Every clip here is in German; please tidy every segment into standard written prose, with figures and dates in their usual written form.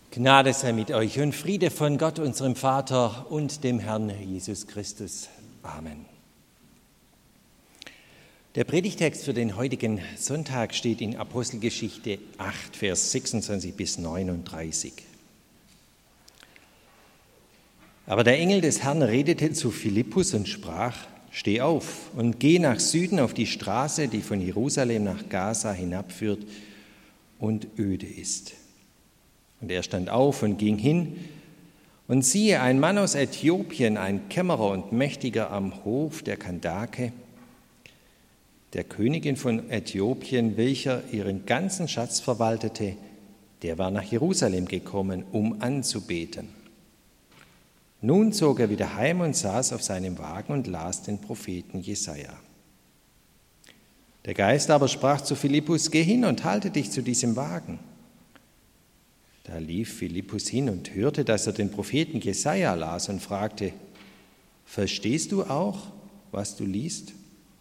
Gnade sei mit euch und Friede von Gott, unserem Vater und dem Herrn Jesus Christus. Amen. Der Predigtext für den heutigen Sonntag steht in Apostelgeschichte 8, Vers 26 bis 39. Aber der Engel des Herrn redete zu Philippus und sprach: Steh auf und geh nach Süden auf die Straße, die von Jerusalem nach Gaza hinabführt und öde ist. Und er stand auf und ging hin, und siehe, ein Mann aus Äthiopien, ein Kämmerer und Mächtiger am Hof der Kandake, der Königin von Äthiopien, welcher ihren ganzen Schatz verwaltete, der war nach Jerusalem gekommen, um anzubeten. Nun zog er wieder heim und saß auf seinem Wagen und las den Propheten Jesaja. Der Geist aber sprach zu Philippus: Geh hin und halte dich zu diesem Wagen. Da lief Philippus hin und hörte, dass er den Propheten Jesaja las und fragte: Verstehst du auch, was du liest?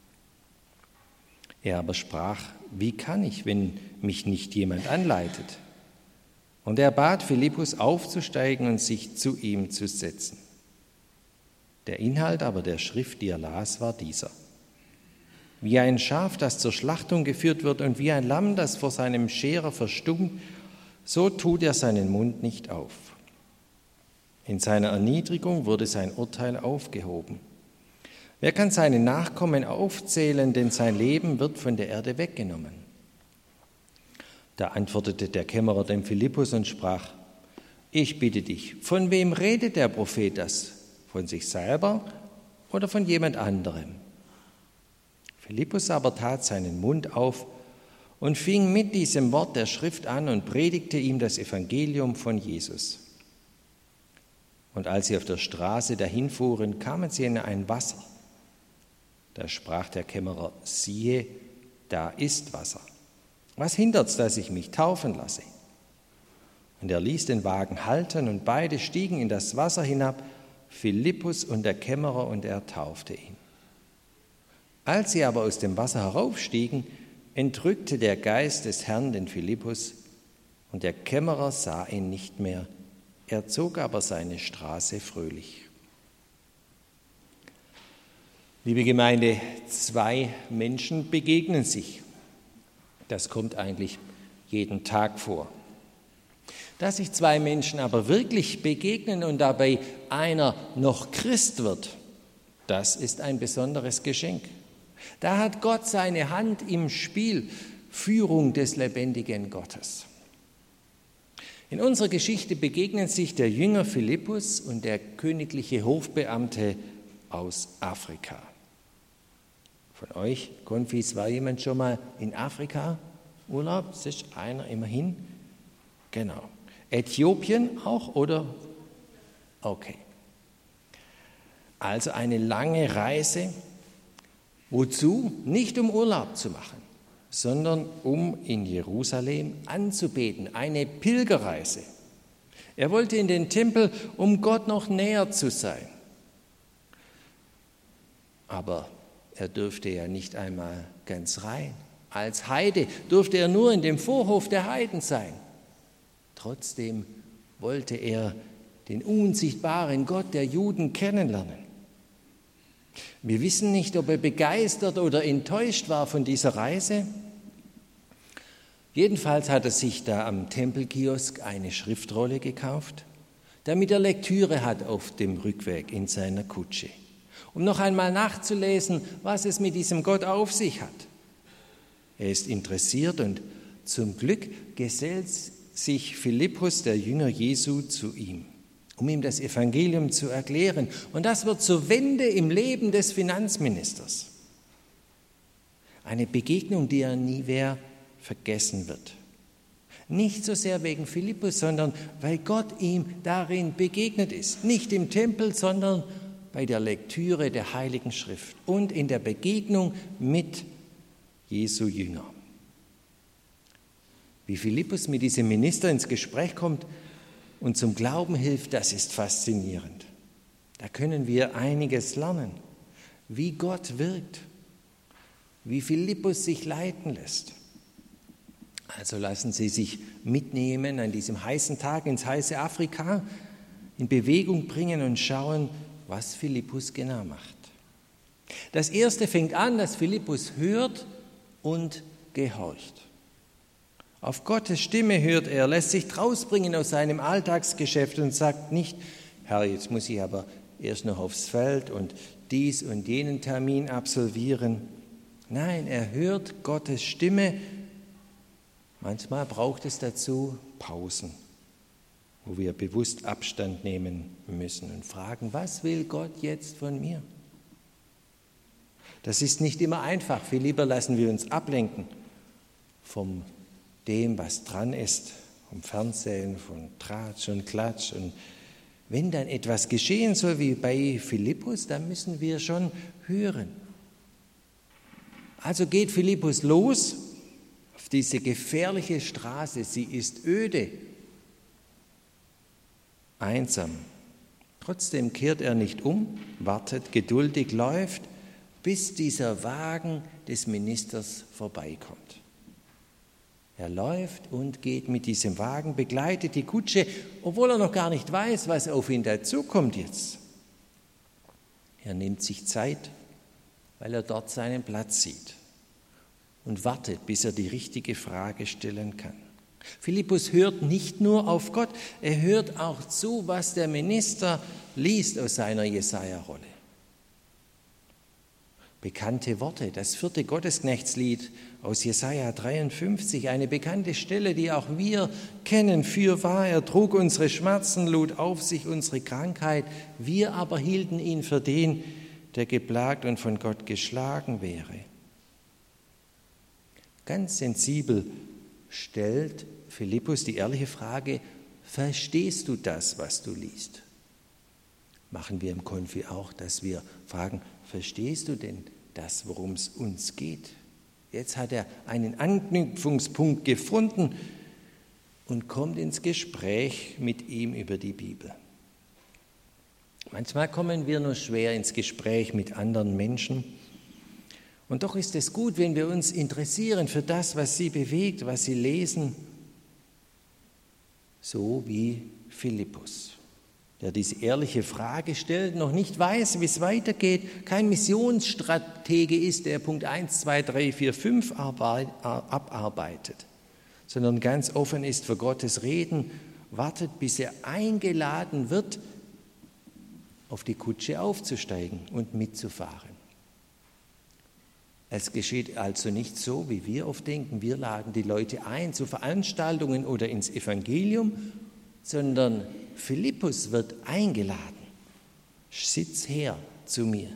Er aber sprach: Wie kann ich, wenn mich nicht jemand anleitet? Und er bat Philippus aufzusteigen und sich zu ihm zu setzen. Der Inhalt aber der Schrift, die er las, war dieser: Wie ein Schaf, das zur Schlachtung geführt wird, und wie ein Lamm, das vor seinem Scherer verstummt, so tut er seinen Mund nicht auf. In seiner Erniedrigung wurde sein Urteil aufgehoben. Wer kann seine Nachkommen aufzählen, denn sein Leben wird von der Erde weggenommen? Da antwortete der Kämmerer dem Philippus und sprach: Ich bitte dich, von wem redet der Prophet das? Von sich selber oder von jemand anderem? Philippus aber tat seinen Mund auf und fing mit diesem Wort der Schrift an und predigte ihm das Evangelium von Jesus. Und als sie auf der Straße dahinfuhren, kamen sie in ein Wasser. Da sprach der Kämmerer: Siehe, da ist Wasser. Was hindert's, dass ich mich taufen lasse? Und er ließ den Wagen halten, und beide stiegen in das Wasser hinab, Philippus und der Kämmerer, und er taufte ihn. Als sie aber aus dem Wasser heraufstiegen, entrückte der Geist des Herrn den Philippus, und der Kämmerer sah ihn nicht mehr, er zog aber seine Straße fröhlich. Liebe Gemeinde, zwei Menschen begegnen sich. Das kommt eigentlich jeden Tag vor. Dass sich zwei Menschen aber wirklich begegnen und dabei einer noch Christ wird, das ist ein besonderes Geschenk. Da hat Gott seine Hand im Spiel, Führung des lebendigen Gottes. In unserer Geschichte begegnen sich der Jünger Philippus und der königliche Hofbeamte aus Afrika. Von euch, Konfis, war jemand schon mal in Afrika? Urlaub? Das ist einer immerhin. Genau. Äthiopien auch, oder? Okay. Also eine lange Reise. Wozu? Nicht um Urlaub zu machen, sondern um in Jerusalem anzubeten, eine Pilgerreise. Er wollte in den Tempel, um Gott noch näher zu sein. Aber er dürfte ja nicht einmal ganz rein. Als Heide durfte er nur in dem Vorhof der Heiden sein. Trotzdem wollte er den unsichtbaren Gott der Juden kennenlernen. Wir wissen nicht, ob er begeistert oder enttäuscht war von dieser Reise. Jedenfalls hat er sich da am Tempelkiosk eine Schriftrolle gekauft, damit er Lektüre hat auf dem Rückweg in seiner Kutsche, um noch einmal nachzulesen, was es mit diesem Gott auf sich hat. Er ist interessiert und zum Glück gesellt sich Philippus, der Jünger Jesu, zu ihm, um ihm das Evangelium zu erklären. Und das wird zur Wende im Leben des Finanzministers. Eine Begegnung, die er nie mehr vergessen wird. Nicht so sehr wegen Philippus, sondern weil Gott ihm darin begegnet ist. Nicht im Tempel, sondern bei der Lektüre der Heiligen Schrift und in der Begegnung mit Jesu Jünger. Wie Philippus mit diesem Minister ins Gespräch kommt und zum Glauben hilft, das ist faszinierend. Da können wir einiges lernen, wie Gott wirkt, wie Philippus sich leiten lässt. Also lassen Sie sich mitnehmen an diesem heißen Tag ins heiße Afrika, in Bewegung bringen und schauen, was Philippus genau macht. Das erste fängt an, dass Philippus hört und gehorcht. Auf Gottes Stimme hört er, lässt sich rausbringen aus seinem Alltagsgeschäft und sagt nicht, Herr, jetzt muss ich aber erst noch aufs Feld und dies und jenen Termin absolvieren. Nein, er hört Gottes Stimme. Manchmal braucht es dazu Pausen, wo wir bewusst Abstand nehmen müssen und fragen, was will Gott jetzt von mir? Das ist nicht immer einfach. Viel lieber lassen wir uns ablenken von dem, was dran ist, vom Fernsehen, von Tratsch und Klatsch. Und wenn dann etwas geschehen soll wie bei Philippus, dann müssen wir schon hören. Also geht Philippus los auf diese gefährliche Straße. Sie ist öde, einsam. Trotzdem kehrt er nicht um, wartet geduldig, läuft, bis dieser Wagen des Ministers vorbeikommt. Er läuft und geht mit diesem Wagen, begleitet die Kutsche, obwohl er noch gar nicht weiß, was auf ihn dazukommt jetzt. Er nimmt sich Zeit, weil er dort seinen Platz sieht und wartet, bis er die richtige Frage stellen kann. Philippus hört nicht nur auf Gott, er hört auch zu, was der Minister liest aus seiner Jesaja-Rolle. Bekannte Worte, das 4. Gottesknechtslied aus Jesaja 53, eine bekannte Stelle, die auch wir kennen. Fürwahr, er trug unsere Schmerzen, lud auf sich unsere Krankheit. Wir aber hielten ihn für den, der geplagt und von Gott geschlagen wäre. Ganz sensibel stellt Philippus die ehrliche Frage, verstehst du das, was du liest? Machen wir im Konfi auch, dass wir fragen, verstehst du denn das, worum es uns geht? Jetzt hat er einen Anknüpfungspunkt gefunden und kommt ins Gespräch mit ihm über die Bibel. Manchmal kommen wir nur schwer ins Gespräch mit anderen Menschen. Und doch ist es gut, wenn wir uns interessieren für das, was sie bewegt, was sie lesen, so wie Philippus, der diese ehrliche Frage stellt, noch nicht weiß, wie es weitergeht, kein Missionsstratege ist, der Punkt 1, 2, 3, 4, 5 abarbeitet, sondern ganz offen ist für Gottes Reden, wartet, bis er eingeladen wird, auf die Kutsche aufzusteigen und mitzufahren. Es geschieht also nicht so, wie wir oft denken, wir laden die Leute ein zu Veranstaltungen oder ins Evangelium, sondern Philippus wird eingeladen. Sitz her zu mir.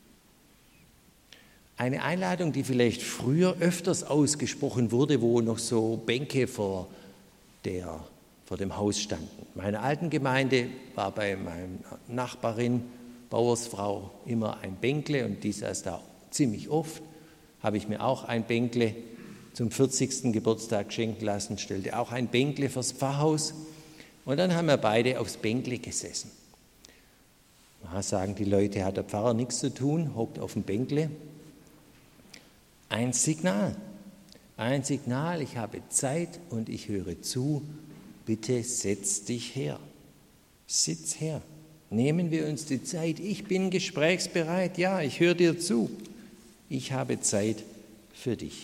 Eine Einladung, die vielleicht früher öfters ausgesprochen wurde, wo noch so Bänke vor dem Haus standen. Meine alten Gemeinde war bei meiner Nachbarin, Bauersfrau, immer ein Bänkle und die saß da ziemlich oft. Habe ich mir auch ein Bänkle zum 40. Geburtstag schenken lassen, stellte auch ein Bänkle fürs Pfarrhaus. Und dann haben wir beide aufs Bänkle gesessen. Da sagen die Leute, hat der Pfarrer nichts zu tun, hockt auf dem Bänkle. Ein Signal, ich habe Zeit und ich höre zu, bitte setz dich her, sitz her. Nehmen wir uns die Zeit, ich bin gesprächsbereit, ja, ich höre dir zu, ich habe Zeit für dich.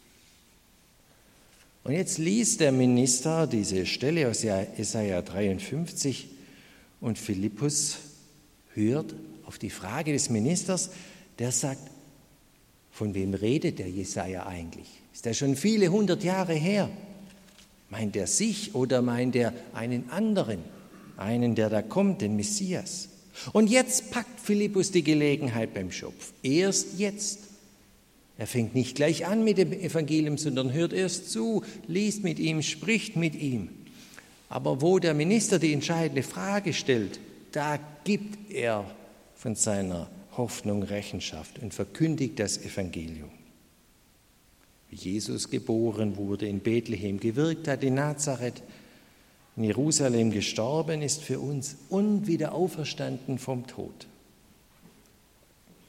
Und jetzt liest der Minister diese Stelle aus Jesaja 53 und Philippus hört auf die Frage des Ministers, der sagt, von wem redet der Jesaja eigentlich? Ist der schon viele 100 Jahre her? Meint er sich oder meint er einen anderen, einen, der da kommt, den Messias? Und jetzt packt Philippus die Gelegenheit beim Schopf. Erst jetzt. Er fängt nicht gleich an mit dem Evangelium, sondern hört erst zu, liest mit ihm, spricht mit ihm. Aber wo der Minister die entscheidende Frage stellt, da gibt er von seiner Hoffnung Rechenschaft und verkündigt das Evangelium. Wie Jesus geboren wurde, in Bethlehem gewirkt hat, in Nazareth, in Jerusalem gestorben ist für uns und wieder auferstanden vom Tod.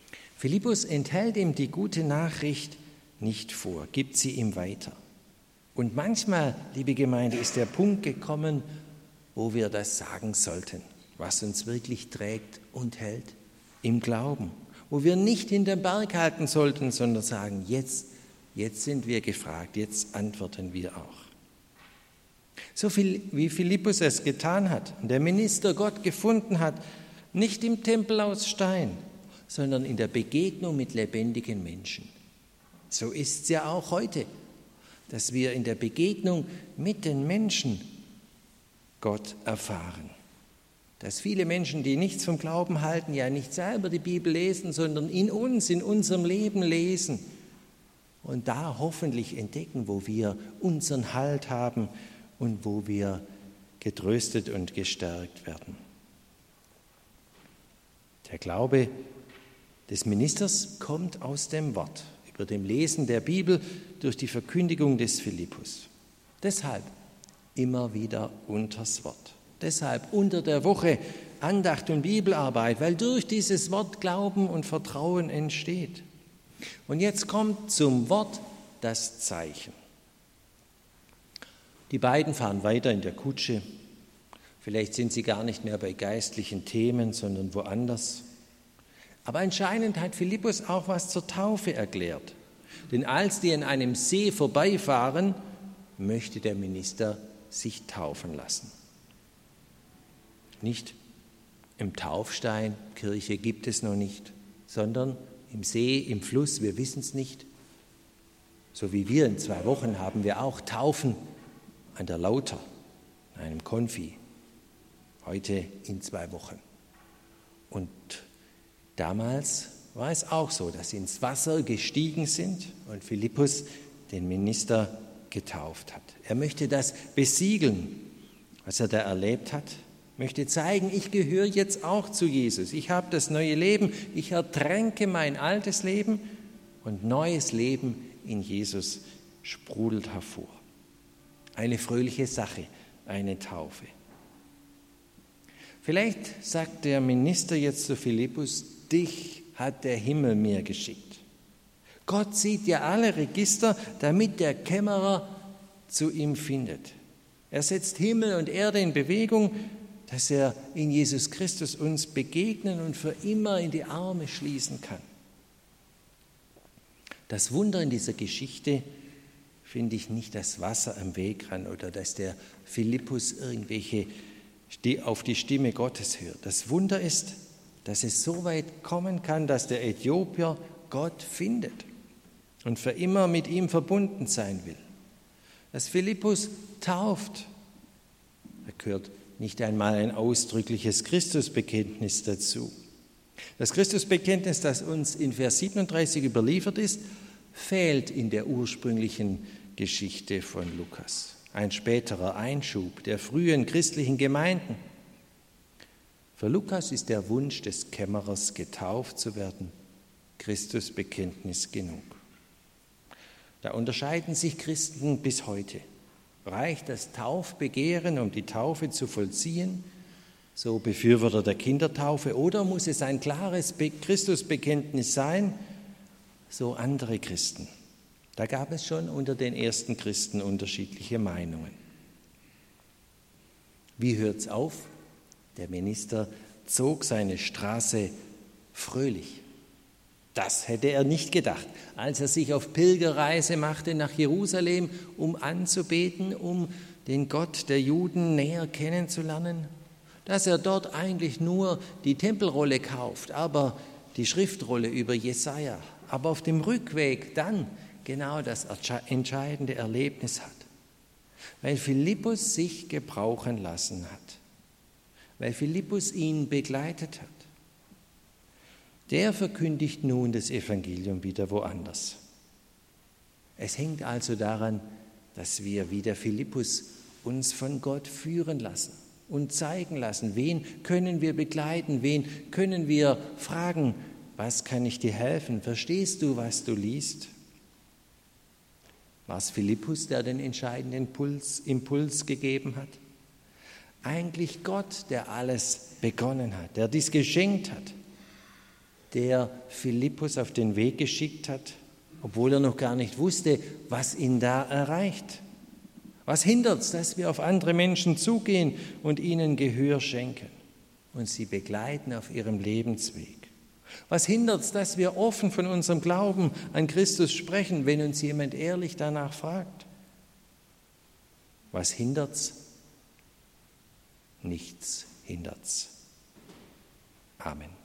Philippus enthält ihm die gute Nachricht nicht vor, gibt sie ihm weiter. Und manchmal, liebe Gemeinde, ist der Punkt gekommen, wo wir das sagen sollten, was uns wirklich trägt und hält im Glauben. Wo wir nicht hinterm Berg halten sollten, sondern sagen, jetzt sind wir gefragt, jetzt antworten wir auch. So viel wie Philippus es getan hat und der Minister Gott gefunden hat, nicht im Tempel aus Stein, sondern in der Begegnung mit lebendigen Menschen. So ist es ja auch heute, dass wir in der Begegnung mit den Menschen Gott erfahren. Dass viele Menschen, die nichts vom Glauben halten, ja nicht selber die Bibel lesen, sondern in uns, in unserem Leben lesen und da hoffentlich entdecken, wo wir unseren Halt haben und wo wir getröstet und gestärkt werden. Der Glaube des Ministers kommt aus dem Wort, über dem Lesen der Bibel durch die Verkündigung des Philippus. Deshalb immer wieder unters Wort. Deshalb unter der Woche Andacht und Bibelarbeit, weil durch dieses Wort Glauben und Vertrauen entsteht. Und jetzt kommt zum Wort das Zeichen. Die beiden fahren weiter in der Kutsche. Vielleicht sind sie gar nicht mehr bei geistlichen Themen, sondern woanders. Aber anscheinend hat Philippus auch was zur Taufe erklärt. Denn als die an einem See vorbeifahren, möchte der Minister sich taufen lassen. Nicht im Taufstein, Kirche gibt es noch nicht, sondern im See, im Fluss, wir wissen es nicht. So wie wir in 2 Wochen haben wir auch Taufen an der Lauter, in einem Konfi, heute in 2 Wochen. Und damals war es auch so, dass sie ins Wasser gestiegen sind und Philippus den Minister getauft hat. Er möchte das besiegeln, was er da erlebt hat, möchte zeigen, ich gehöre jetzt auch zu Jesus. Ich habe das neue Leben, ich ertränke mein altes Leben und neues Leben in Jesus sprudelt hervor. Eine fröhliche Sache, eine Taufe. Vielleicht sagt der Minister jetzt zu Philippus, dich hat der Himmel mir geschickt. Gott sieht ja alle Register, damit der Kämmerer zu ihm findet. Er setzt Himmel und Erde in Bewegung, dass er in Jesus Christus uns begegnen und für immer in die Arme schließen kann. Das Wunder in dieser Geschichte finde ich nicht das Wasser am Wegrand oder dass der Philippus auf die Stimme Gottes hört. Das Wunder ist, dass es so weit kommen kann, dass der Äthiopier Gott findet und für immer mit ihm verbunden sein will. Dass Philippus tauft, da gehört nicht einmal ein ausdrückliches Christusbekenntnis dazu. Das Christusbekenntnis, das uns in Vers 37 überliefert ist, fehlt in der ursprünglichen Geschichte von Lukas. Ein späterer Einschub der frühen christlichen Gemeinden. Für Lukas ist der Wunsch des Kämmerers, getauft zu werden, Christusbekenntnis genug. Da unterscheiden sich Christen bis heute. Reicht das Taufbegehren, um die Taufe zu vollziehen, so Befürworter der Kindertaufe, oder muss es ein klares Christusbekenntnis sein, so andere Christen? Da gab es schon unter den ersten Christen unterschiedliche Meinungen. Wie hört es auf? Der Minister zog seine Straße fröhlich. Das hätte er nicht gedacht, als er sich auf Pilgerreise machte nach Jerusalem, um anzubeten, um den Gott der Juden näher kennenzulernen, dass er dort eigentlich nur die Tempelrolle kauft, aber die Schriftrolle über Jesaja, aber auf dem Rückweg dann genau das entscheidende Erlebnis hat, weil Philippus sich gebrauchen lassen hat, weil Philippus ihn begleitet hat. Der verkündigt nun das Evangelium wieder woanders. Es hängt also daran, dass wir wie der Philippus uns von Gott führen lassen und zeigen lassen, wen können wir begleiten, wen können wir fragen, was kann ich dir helfen, verstehst du, was du liest? War es Philippus, der den entscheidenden Impuls gegeben hat? Eigentlich Gott, der alles begonnen hat, der dies geschenkt hat, der Philippus auf den Weg geschickt hat, obwohl er noch gar nicht wusste, was ihn da erreicht. Was hindert es, dass wir auf andere Menschen zugehen und ihnen Gehör schenken und sie begleiten auf ihrem Lebensweg? Was hindert es, dass wir offen von unserem Glauben an Christus sprechen, wenn uns jemand ehrlich danach fragt? Was hindert's? Nichts hindert's. Amen.